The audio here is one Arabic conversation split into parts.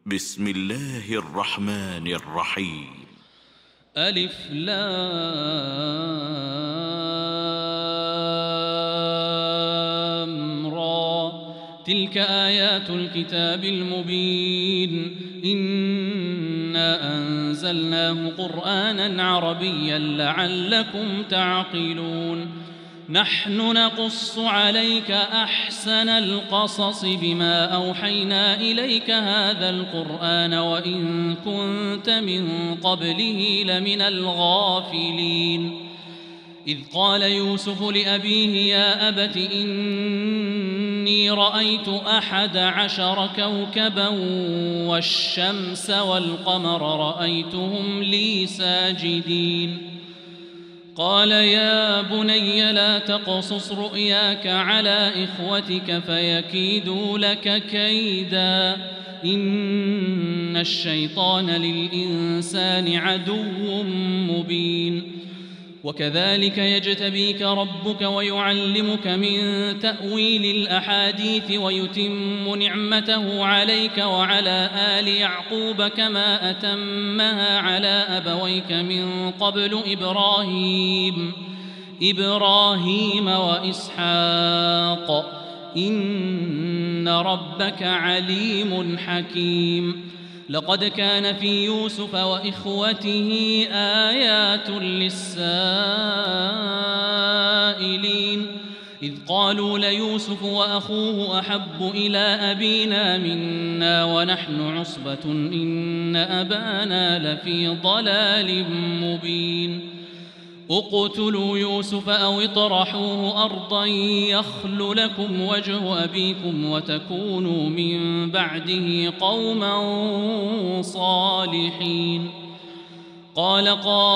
بسم الله الرحمن الرحيم. ألف لام را، تلك آيات الكتاب المبين. إنا أنزلناه قرآنا عربيا لعلكم تعقلون. نحن نقص عليك أحسن القصص بما أوحينا إليك هذا القرآن وإن كنت من قبله لمن الغافلين. إذ قال يوسف لأبيه يا أبت إني رأيت 11 كوكبا والشمس والقمر رأيتهم لي ساجدين. قال يا بني لا تقصص رؤياك على إخوتك فيكيدوا لك كيدا، إن الشيطان للإنسان عدو مبين. وكذلك يجتبيك ربك ويعلمك من تأويل الأحاديث ويتم نعمته عليك وعلى آل يعقوب كما أتمها على أبويك من قبل إبراهيم وإسحاق، إن ربك عليم حكيم. لقد كان في يوسف وإخوته آيات للسائلين، إذ قالوا ليوسف وأخوه أحب إلى أبينا منا ونحن عصبة إن أبانا لفي ضلال مبين. اقتلوا يوسف أو اطرحوه أرضا يخل لكم وجه أبيكم وتكونوا من بعده قوما صالحين. قال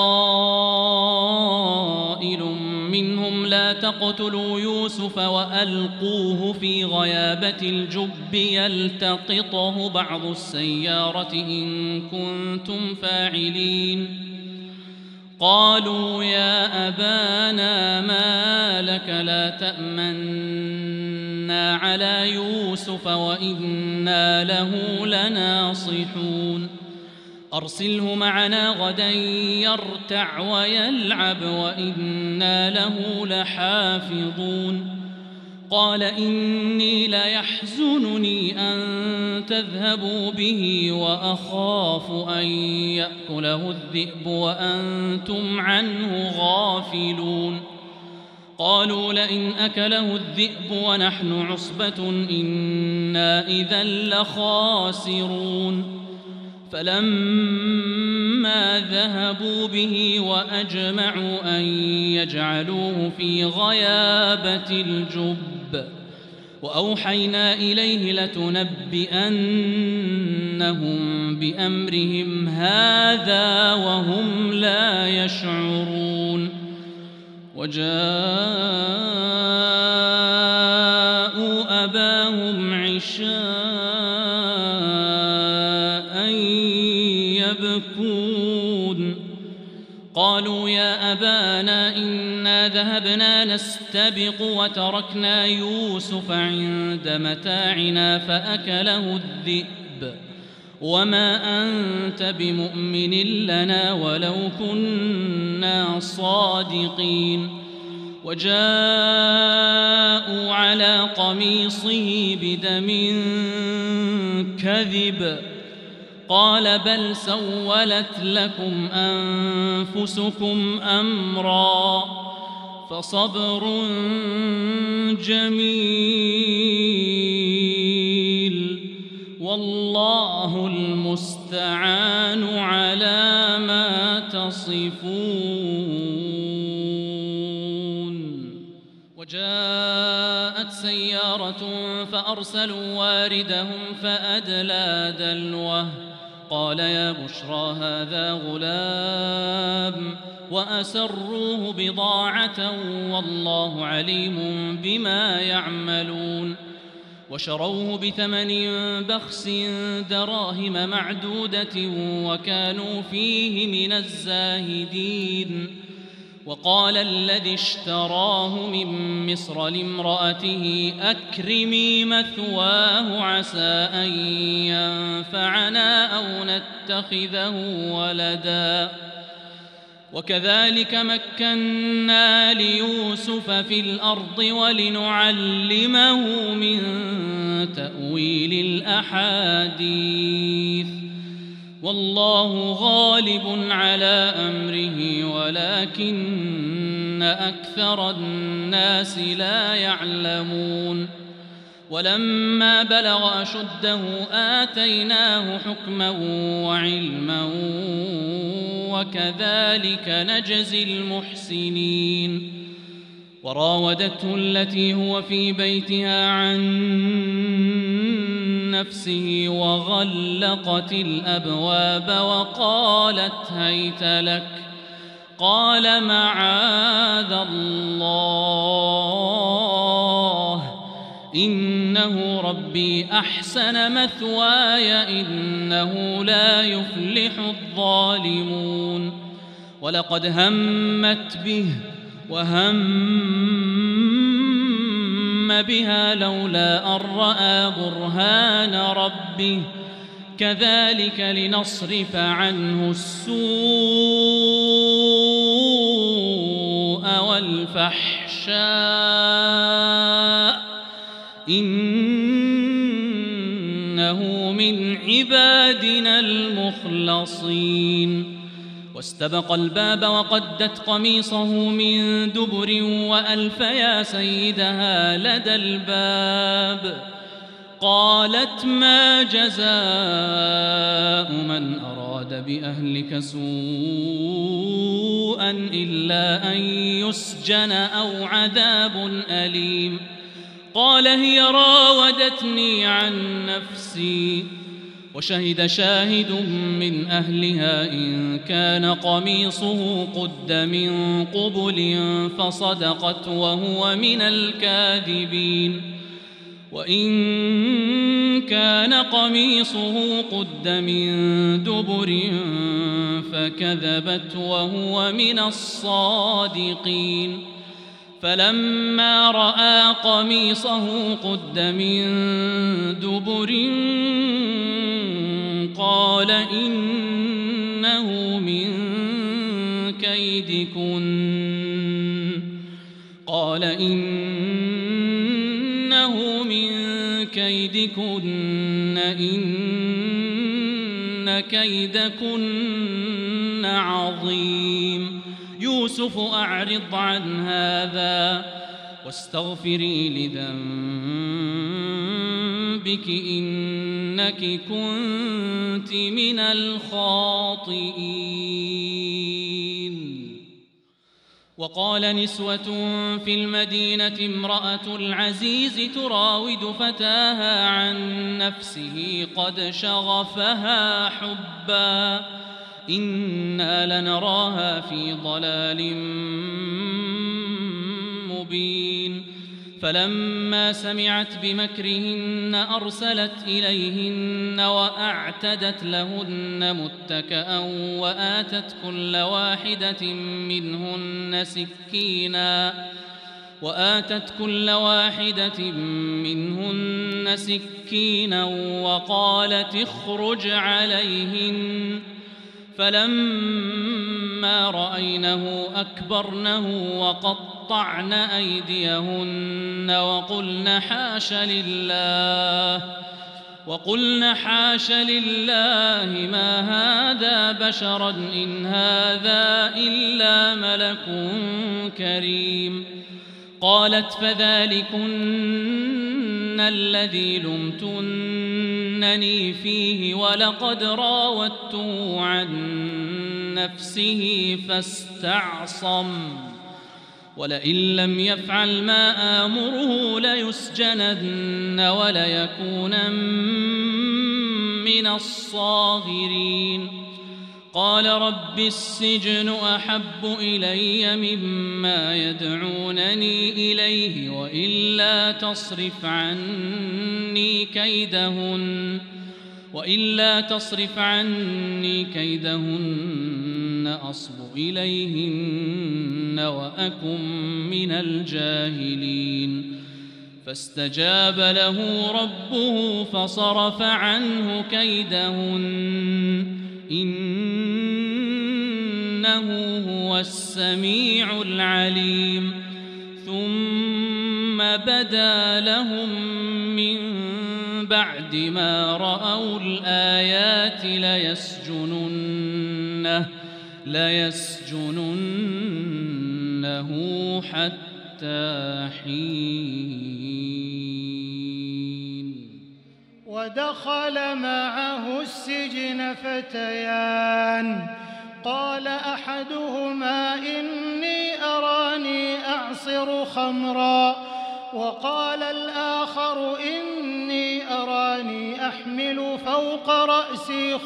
قائل منهم لا تقتلوا يوسف وألقوه في غيابة الجب يلتقطه بعض السيارة إن كنتم فاعلين. قالوا يا أبانا ما لك لا تأمنا على يوسف وإنا له لناصحون. أرسله معنا غدا يرتع ويلعب وإنا له لحافظون. قال إني ليحزنني أن تذهبوا به وأخاف أن يأكله الذئب وأنتم عنه غافلون. قالوا لئن أكله الذئب ونحن عصبة إنا إذا لخاسرون. فلما ذهبوا به وأجمعوا أن يجعلوه في غيابة الجب وأوحينا إليه لتنبئنهم بأمرهم هذا وهم لا يشعرون. وجاءوا أباهم عشاء يبكون. قالوا يا أبانا إنا ذهبنا نستبق وتركنا يوسف عند متاعنا فأكله الذئب وما أنت بمؤمن لنا ولو كنا صادقين. وجاءوا على قميصه بدم كذب قال بل سولت لكم أنفسكم أمرا فصبر جميل والله المستعان على ما تصفون. وجاءت سيارة فأرسلوا واردهم فأدلى دلوه قال يا بشرى هذا غلام وأسروه بضاعة والله عليم بما يعملون. وشروه بثمن بخس دراهم معدودة وكانوا فيه من الزاهدين. وقال الذي اشتراه من مصر لامرأته أكرمي مثواه عسى أن ينفعنا أو نتخذه ولدا وكذلك مكنا ليوسف في الأرض ولنعلمه من تأويل الأحاديث والله غالب على أمره ولكن أكثر الناس لا يعلمون ولما بلغ أشده آتيناه حكما وعلما وكذلك نجزي المحسنين وراودته التي هو في بيتها عن نفسه وغلقت الأبواب وقالت هيت لك قال معاذ الله إنه ربي أحسن مثواي إنه لا يفلح الظالمون ولقد همت به وهم بها لولا أن رأى برهان ربه كذلك لنصرف عنه السوء والفحشاء إنه من عبادنا المخلصين واستبق الباب وقدت قميصه من دبر وألف يا سيدها لدى الباب قالت ما جزاء من أراد بأهلك سوءا إلا أن يسجن أو عذاب أليم قال هي راودتني عن نفسي وشهد شاهد من أهلها إن كان قميصه قد من قبل فصدقت وهو من الكاذبين وإن كان قميصه قد من دبر فكذبت وهو من الصادقين فلما رأى قميصه قد من دبر قال إنه من كيدكن إن كيدكن عظيم يوسف أعرض عن هذا واستغفري لذنبك إنك كنت من الخاطئين وقال نسوة في المدينة امرأة العزيز تراود فتاها عن نفسه قد شغفها حبا إنا لنراها في ضلال مبين فلما سمعت بمكرهن أرسلت إليهن وأعتدت لهن متكأ وآتت كل واحدة منهن سكينا وقالت اخرج عليهن فلما رأينه أكبرنه وقطعن أيديهن وقلن حاش لله ما هذا بشرا إن هذا إلا ملك كريم قالت فذلكن الذي لمتنني فيه ولقد راودته عن نفسه فاستعصم ولئن لم يفعل ما آمره ليسجنن وليكونن من الصاغرين قال رب السجن أحب إلي مما يدعونني إليه وإلا تصرف عني كيدهن أصب إليهن وأكن من الجاهلين فاستجاب له ربه فصرف عنه كيدهن إنه هو السميع العليم ثم بدا لهم من بعد ما رأوا الآيات ليسجننه حتى حين. ودخل معه السجن فتيان قال أحدهما إني أراني أعصر خمرا وقال الآخر إني أراني أحمل فوق رأسي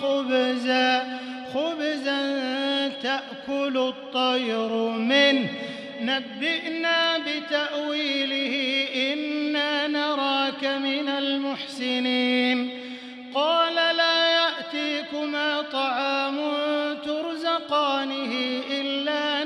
خبزا تأكل الطير منه نبئنا بتأويله إنا نراك من المحسنين قال لا يأتيكما طعام ترزقانه إلا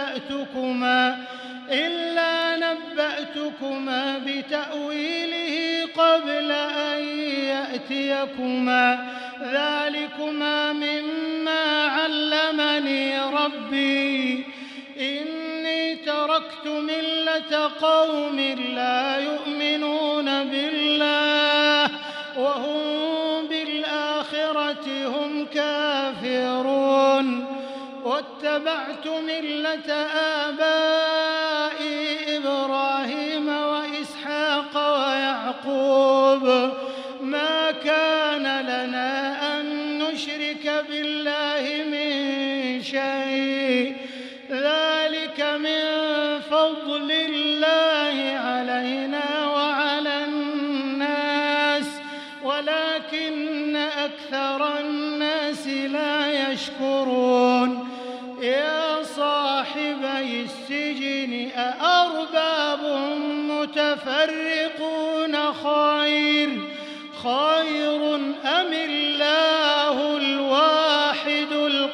نبأتكما بتأويله قبل أن يأتيكما ذلكما مما علمني ربي إني تركت ملة قوم لا يؤمنون بالله وهم بالآخرة هم كافرون واتبعت ملة آبائي إبراهيم وإسحاق ويعقوب ما كان لنا أن نشرك بالله من شيء ذلك من فضل الله علينا وعلى الناس ولكن أكثر الناس لا يشكرون يا صاحبي السجن أأرباب متفرقون خير أم الله الواحد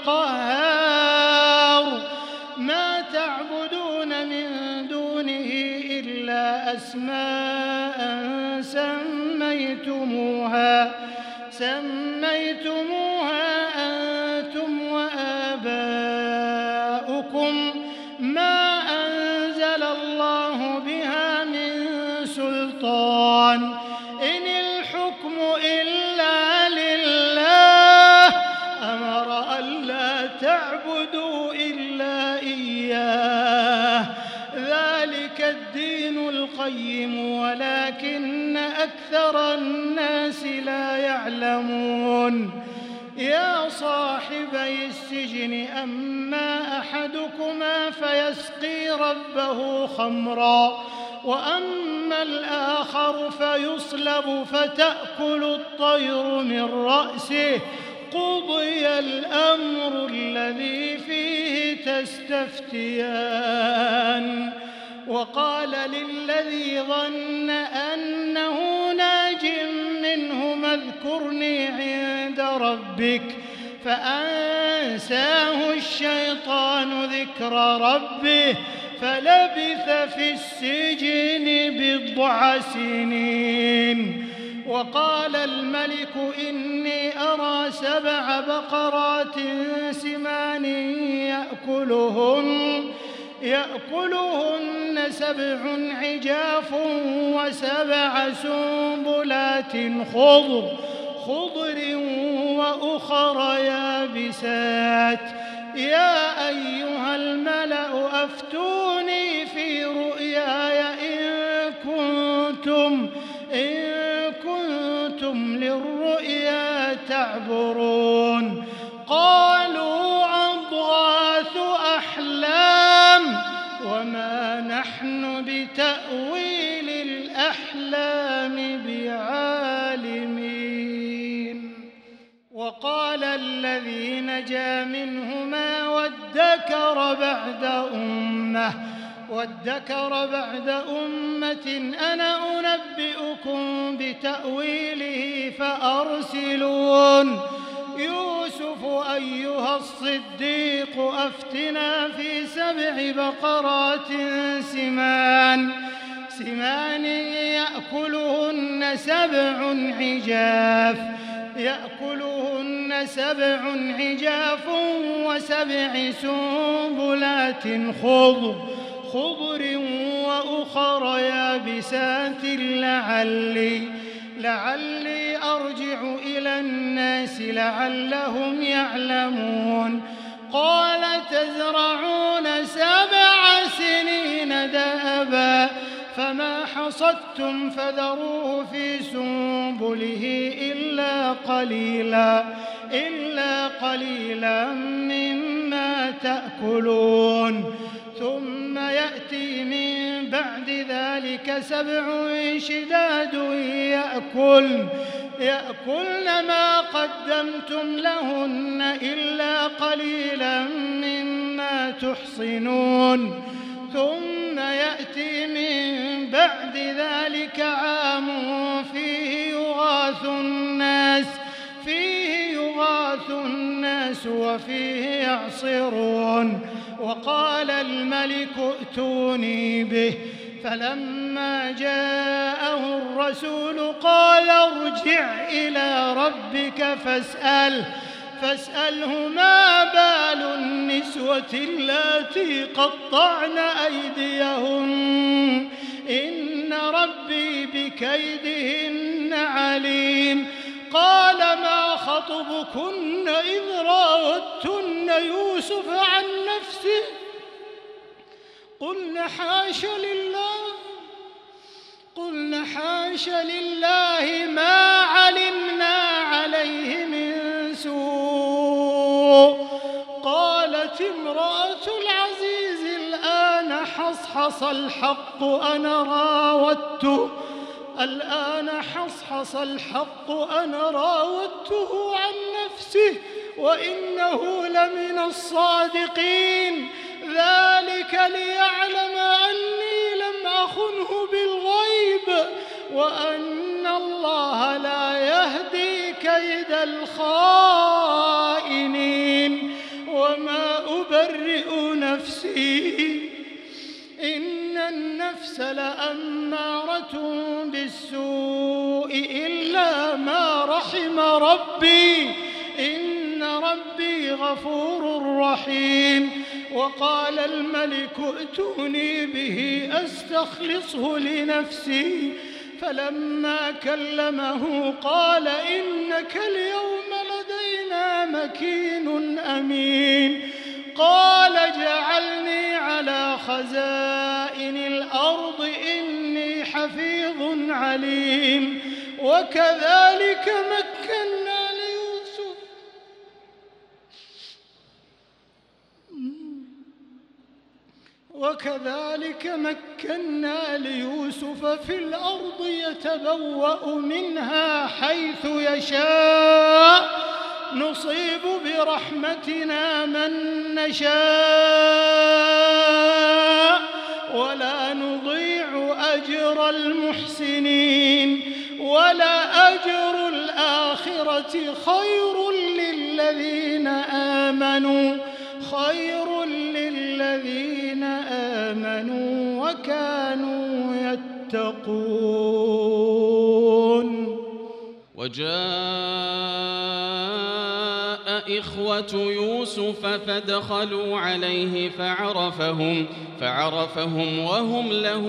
القهار ما تعبدون من دونه إلا أسماء سميتموها أنتم وآباؤكم ما أنزل الله بها من سلطان إن الحكم إلا لله أمر ألا تعبدوا إلا إياه ذلك الدين القيم ولكن أكثر الناس لا يعلمون يا صاحبي السجن أما أحدكما فيسقي ربه خمرا وأما الآخر فيصلب فتأكل الطير من رأسه قضي الأمر الذي فيه تستفتيان وقال للذي ظن أنه ناج منهما اذكرني عند ربك فأنساه الشيطان ذكر ربه فلبث في السجن 10 سنين وقال الملك إني أرى 7 بقرات سمان يأكلهن 7 عجاف و7 سنبلات خضر وأخر يابسات يا أيها الملأ أفتوني في رؤياي إن كنتم للرؤيا تعبرون قالوا أضغاث أحلام وما نحن بتأويل الأحلام بعالمين وقال الذي نجا منهما وادكر بعد أمة أنا أنبئكم بتأويله فأرسلون يوسف قالوا أيها الصديق أفتنا في 7 بقرات سمان يأكلهن 7 عجاف و7 سنبلات خضر وأخر يابسات لعلي أرجع إلى الناس لعلهم يعلمون قال تزرعون 7 سنين دأبا فما حصدتم فذروه في سنبله إلا قليلا مما تأكلون ثم يأتي من بعد ذلك 7 شداد يأكلن ما قدمتم لهن إلا قليلا مما تحصنون ثم يأتي من بعد ذلك عام فيه يغاث الناس وفيه يعصرون وقال الملك ائتوني به فلما جاءه الرسول قال ارجع إلى ربك فاسأله ما بال النسوة اللاتي قطعن أيديهن إن ربي بكيدهن عليم قال ما خطبكن إذ راوتن يوسف عن نفسه قلن حاش لله ما علمنا عليه من سوء قالت امرأة العزيز الآن حصحص الحق أنا راودته عن نفسه وإنه لمن الصادقين ذلك ليعلم أني لم أخنه بالغيب وأن الله لا يهدي كيد الخائنين وما أبرئ نفسي إن النفس لأمارة بالسوء إلا ما رحم ربي إن ربي غفور رحيم وقال الملك ائتوني به أستخلصه لنفسي فلما كلمه قال إنك اليوم لدينا مكين أمين قال اجعلني على خزائن الأرض إني حفيظ عليم وكذلك مكنا ليوسف في الأرض يتبوأ منها حيث يشاء نصيب برحمتنا من نشاء ولا نضيع أجر المحسنين ولأجر الآخرة خير للذين آمنوا وكانوا يتقون وجاء إخوة يوسف فدخلوا عليه فعرفهم وهم له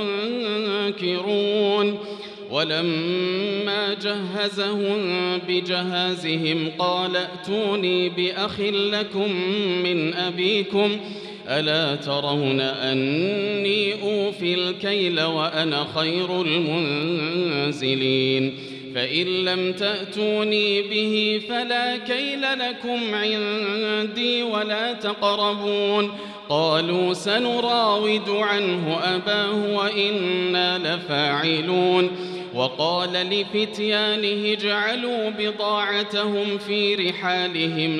منكرون ولما جهزهم بجهازهم قال ائتوني بأخ لكم من أبيكم ألا ترون أني أوفي الكيل وأنا خير المنزلين فإن لم تأتوني به فلا كيل لكم عندي ولا تقربون قالوا سنراود عنه أباه وإنا لفاعلون وقال لفتيانه اجعلوا بضاعتهم في رحالهم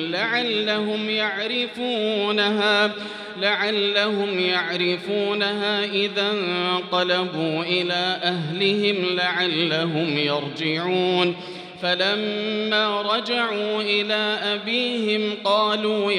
لعلهم يعرفونها إذا انقلبوا إلى أهلهم لعلهم يرجعون فلما رجعوا إلى أبيهم قالوا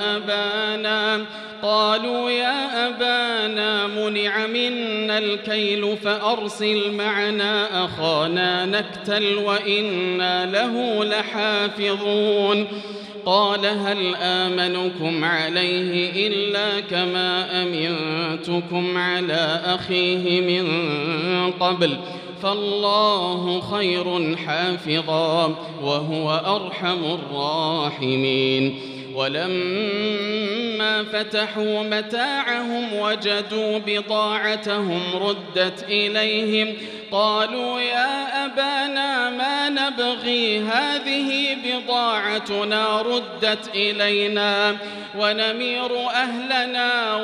يا أبانا منع منا الكيل فأرسل معنا أخانا نكتل وإنا له لحافظون قال هل آمنكم عليه إلا كما أمنتكم على أخيه من قبل فالله خير حافظا وهو أرحم الراحمين ولما فتحوا متاعهم وجدوا بضاعتهم ردت إليهم قالوا يا أبانا ما نبغي هذه بضاعتنا ردت إلينا ونمير أهلنا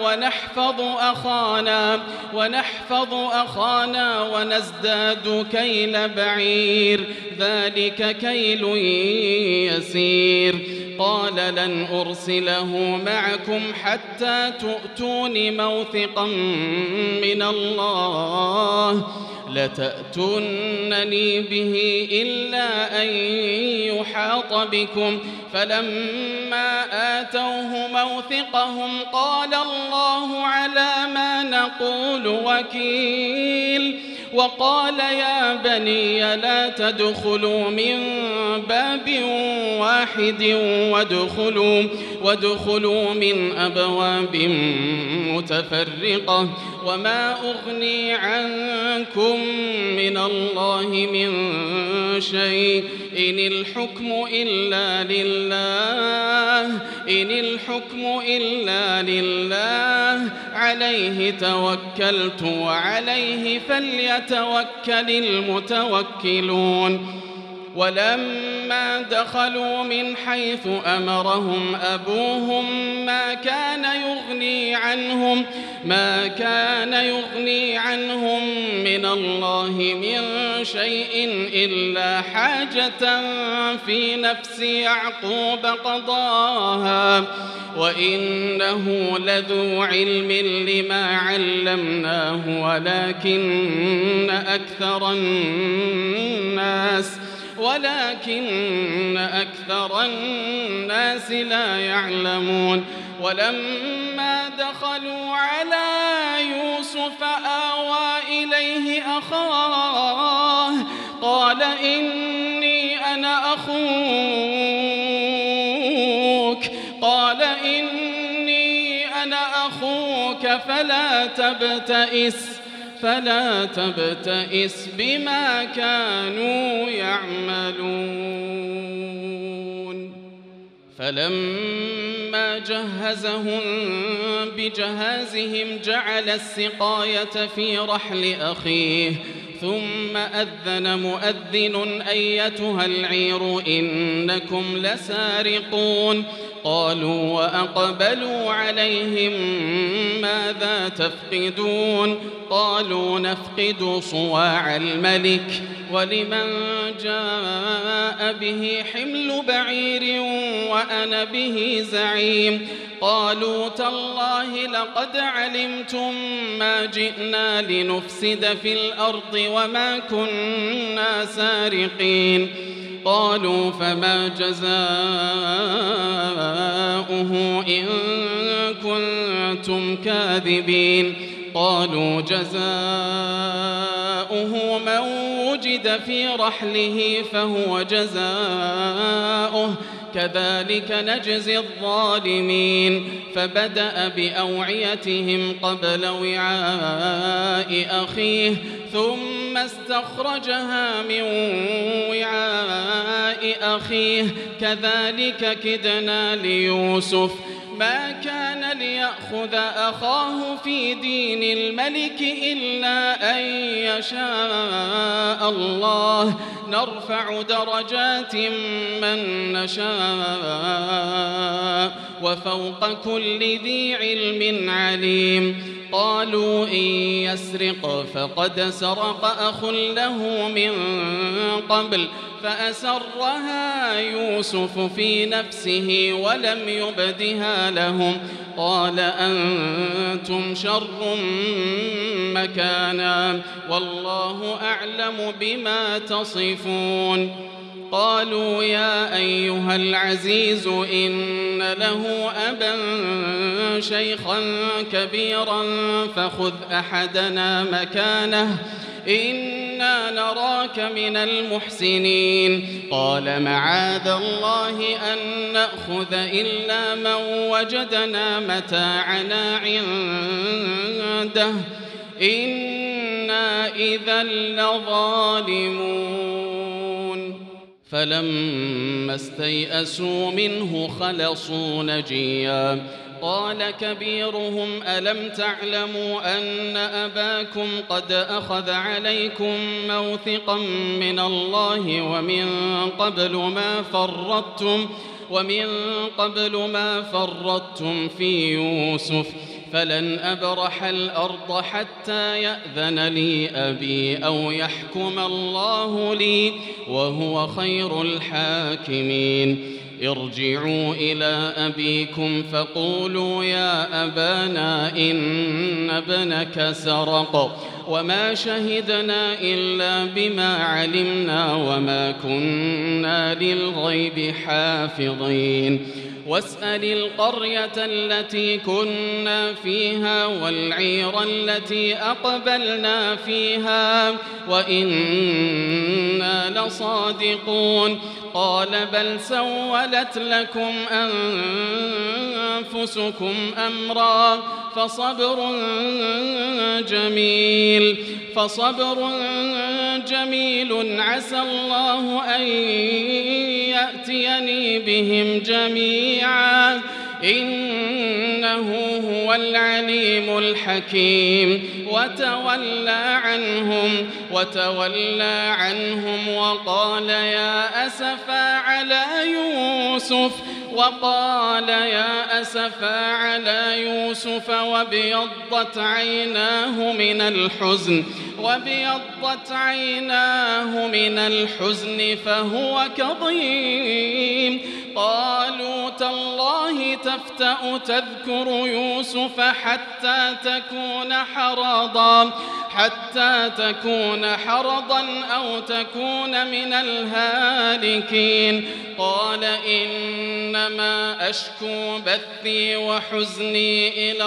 ونحفظ أخانا ونزداد كيل بعير ذلك كيل يسير قال لن أرسله معكم حتى تؤتون موثقا من الله لتأتونني به إلا أن يحاط بكم فلما آتوه موثقهم قال الله على ما نقول وكيل وقال يا بني لا تدخلوا من باب واحد وادخلوا من أبواب متفرقة وما أغني عنكم من الله من شيء إن الحكم إلا لله عليه توكلت وعليه فليتوكل المتوكلون ولما دخلوا من حيث أمرهم أبوهم ما كان يغني عنهم من الله من شيء إلا حاجة في نفس يعقوب قضاها وإنه لذو علم لما علمناه ولكن أكثر الناس لا يعلمون ولما دخلوا على يوسف آوى إليه أخاه قال إني أنا أخوك فلا تبتئس بما كانوا يعملون فلما جهزهم بجهازهم جعل السقاية في رحل أخيه ثم أذن مؤذن أيتها العير إنكم لسارقون قالوا وأقبلوا عليهم ماذا تفقدون قالوا نفقد صواع الملك ولمن جاء به حمل بعير وأنا به زعيم قالوا تالله لقد علمتم ما جئنا لنفسد في الأرض وما كنا سارقين قالوا فما جزاؤه إن كنتم كاذبين قالوا جزاؤه من وجد في رحله فهو جزاؤه كذلك نجزي الظالمين فبدأ بأوعيتهم قبل وعاء أخيه ثم استخرجها من وعاء أخيه كذلك كدنا ليوسف ما كان ليأخذ أخاه في دين الملك إلا أن يشاء الله نرفع درجات من نشاء وفوق كل ذي علم عليم قالوا إن يسرق فقد سرق أخ له من قبل فأسرها يوسف في نفسه ولم يبدها لهم قال أنتم شر مكانا والله أعلم بما تصفون قالوا يا أيها العزيز إن له أبا شيخا كبيرا فخذ أحدنا مكانه إنا نراك من المحسنين قال معاذ الله أن نأخذ إلا من وجدنا متاعنا عنده إنا إذا لظالمون فلما استيئسوا منه خلصوا نجيا قال كبيرهم ألم تعلموا أن أباكم قد أخذ عليكم موثقا من الله ومن قبل ما فرطتم في يوسف فلن أبرح الأرض حتى يأذن لي أبي أو يحكم الله لي وهو خير الحاكمين ارجعوا إلى أبيكم فقولوا يا أبانا إن ابنك سرق وما شهدنا إلا بما علمنا وما كنا للغيب حافظين واسأل القرية التي كنا فيها والعير التي أقبلنا فيها وإنا لصادقون قال بل سولت لكم أنفسكم أمرا فصبر جميل عسى الله أن يأتيني بهم جميعا إنه هو العليم الحكيم وتولى عنهم وقال يا أسفا على يوسف وابيضت عيناه من الحزن فهو كظيم قالوا تالله تفتأ تذكر يوسف حتى تكون حرضا أو تكون من الهالكين قال إنما أشكو بثي وحزني إلى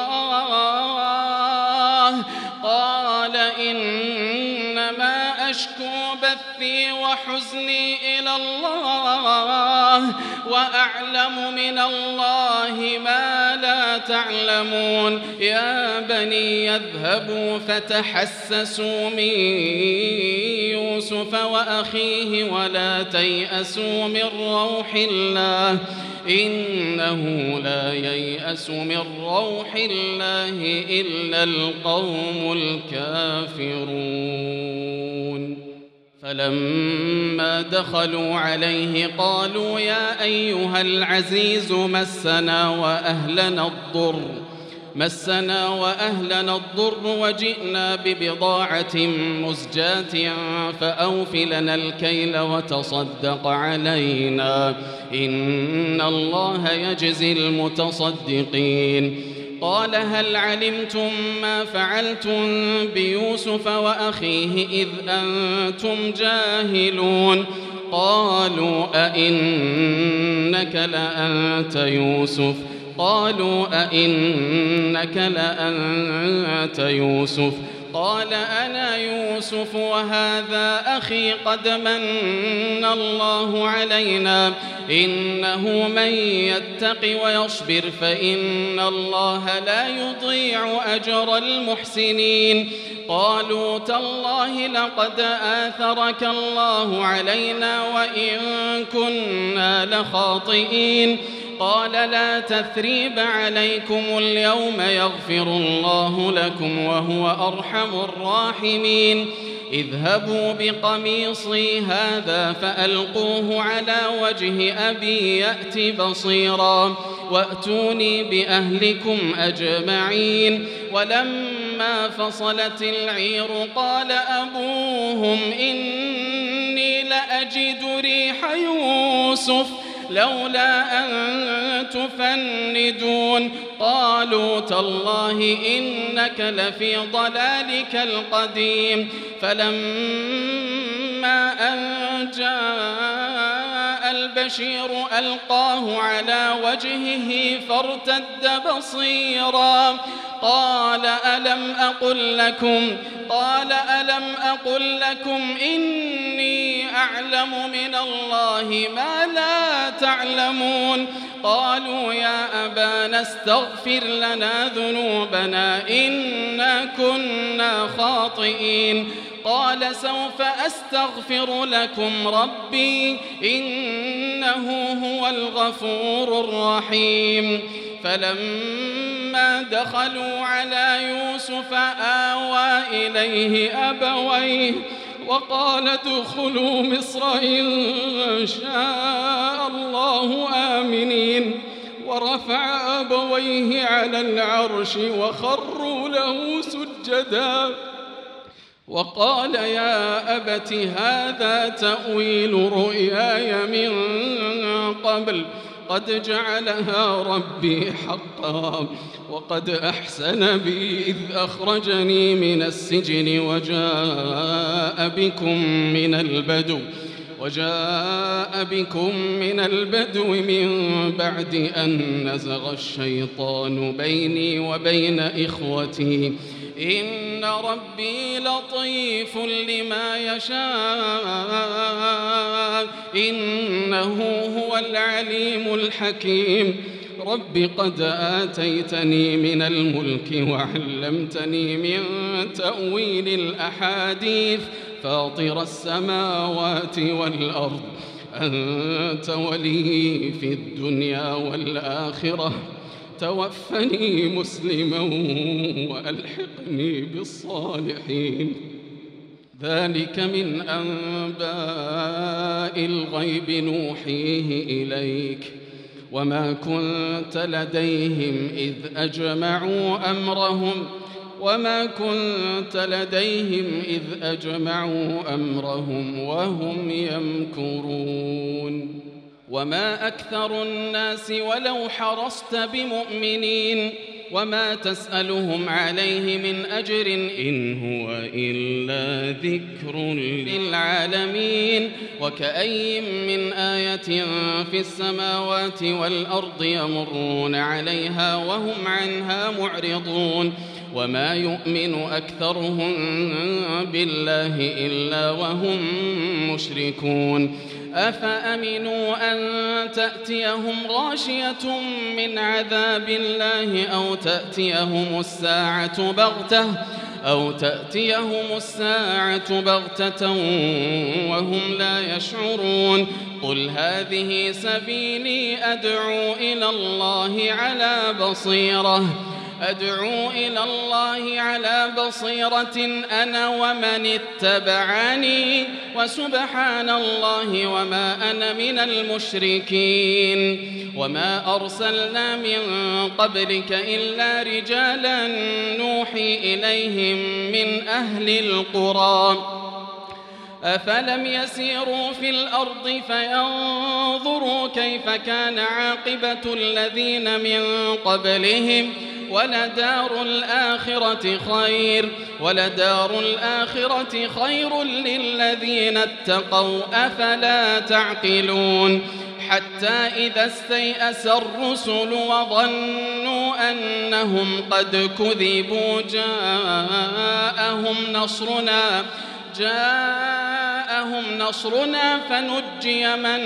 الله وأعلم من الله ما لا تعلمون يا بني يذهبوا فتحسسوا من يوسف وأخيه ولا تيأسوا من روح الله إنه لا ييأس من روح الله إلا القوم الكافرون فلما دخلوا عليه قالوا يا أيها العزيز مسنا وأهلنا الضر وجئنا ببضاعة مزجاة فأوف لنا الكيل وتصدق علينا إن الله يجزي المتصدقين قال هل علمتم ما فعلتم بيوسف وأخيه إذ أنتم جاهلون قالوا أئنك لأنت يوسف قال أنا يوسف وهذا أخي قد من الله علينا إنه من يتق ويصبر فإن الله لا يضيع أجر المحسنين قالوا تالله لقد آثرك الله علينا وإن كنا لخاطئين قال لا تثريب عليكم اليوم يغفر الله لكم وهو أرحم الراحمين اذهبوا بقميصي هذا فألقوه على وجه أبي يأت بصيرا وأتوني بأهلكم أجمعين ولما فصلت العير قال أبوهم إني لأجد ريح يوسف لولا أن تفندون قالوا تالله إنك لفي ضلالك القديم فلما أن جاء البشير ألقاه على وجهه فارتد بصيرا قال ألم أقل لكم إني أعلم من الله ما لا تعلمون قالوا يا أبانا استغفر لنا ذنوبنا إنا كنا خاطئين قال سوف أستغفر لكم ربي إنه هو الغفور الرحيم فلما دخلوا على يوسف آوى إليه أبويه وقال ادخلوا مصر إن شاء الله آمنين ورفع أبويه على العرش وخروا له سجدا وقال يا أبت هذا تأويل رؤياي من قبل قد جعلها ربي حقا وقد أحسن بي إذ أخرجني من السجن وجاء بكم من البدو من بعد أن نزغ الشيطان بيني وبين إخوتي إن ربي لطيف لما يشاء إنه هو العليم الحكيم رب قد آتيتني من الملك وعلمتني من تأويل الأحاديث فاطر السماوات والأرض أنت ولي في الدنيا والآخرة توفني مسلما وألحقني بالصالحين ذلك من أنباء الغيب نوحيه إليك وما كنت لديهم إذ أجمعوا أمرهم وهم يمكرون وما أكثر الناس ولو حرصت بمؤمنين وما تسألهم عليه من أجر إن هو إلا ذكر للعالمين وكأي من آية في السماوات والأرض يمرون عليها وهم عنها معرضون وما يؤمن أكثرهم بالله إلا وهم مشركون أفأمنوا أن تأتيهم غاشية من عذاب الله أو تأتيهم الساعة بغتة وهم لا يشعرون قل هذه سبيلي أدعو إلى الله على بصيرة أنا ومن اتبعني وسبحان الله وما أنا من المشركين وما أرسلنا من قبلك إلا رجالا نوحي إليهم من أهل القرى أفلم يسيروا في الأرض فينظروا كيف كان عاقبة الذين من قبلهم ولدار الآخرة خير للذين اتقوا أفلا تعقلون حتى إذا استيأس الرسل وظنوا أنهم قد كذبوا جاءهم نصرنا فنجي من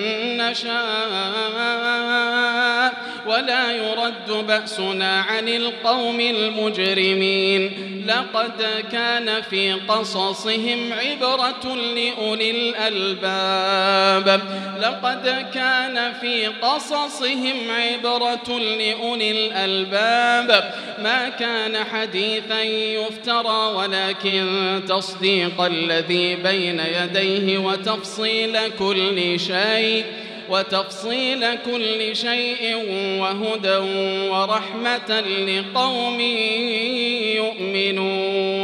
نشاء ولا يرد بأسنا عن القوم المجرمين لقد كان في قصصهم عبرة لأولي الألباب ما كان حديثا يفترى ولكن تصديق الذي بين يديه وتفصيل كل شيء وهدى ورحمة لقوم يؤمنون